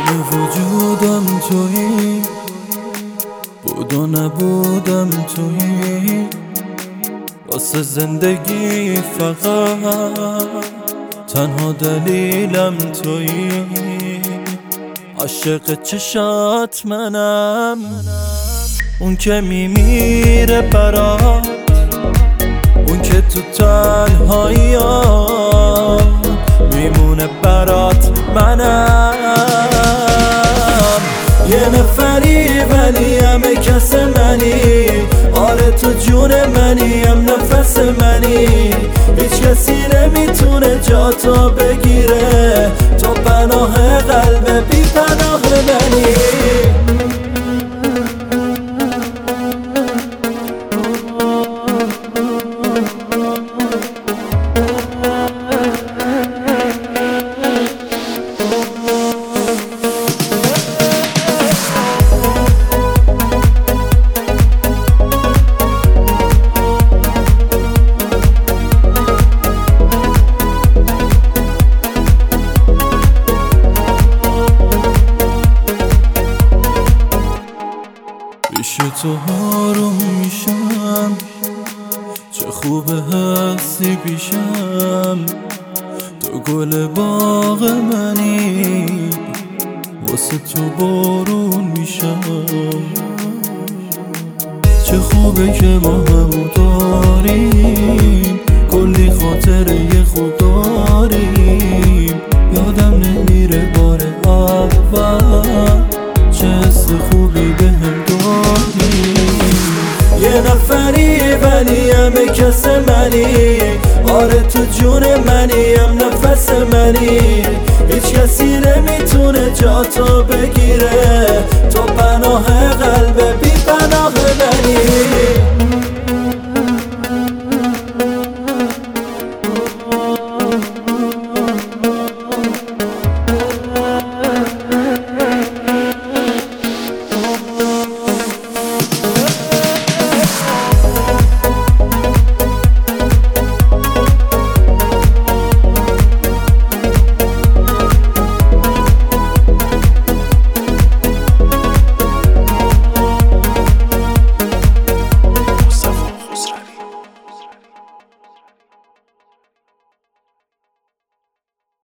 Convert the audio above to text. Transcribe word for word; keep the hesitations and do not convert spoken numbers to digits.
وجودم تویی، بود و نبودم تویی، واسه زندگی فقط تنها دلیلم تویی. عاشق چشات منم، اون که میمیره برات، اون که تو تنهایی میمونه برات. منم یه نفری ولی همه کس منی، آره تو جون منی، هم نفس منی. هیچ کسی نمیتونه جاتو بگیره، تو پناه قلب بی پناه منی. پیش تو آروم میشم، چه خوبه هستی پیشم. تو گل باغ منی، واسه تو بارون میشم. چه خوبه که ما همو داریم، کلی خاطره خوب داریم. یادم نمیره بار اول چه حس خوبی بهم دادی. یه نفری ولی همه کس منی، آره تو جون منی، هم نفس منی. هیچ کسی نمیتونه جاتو بگیره،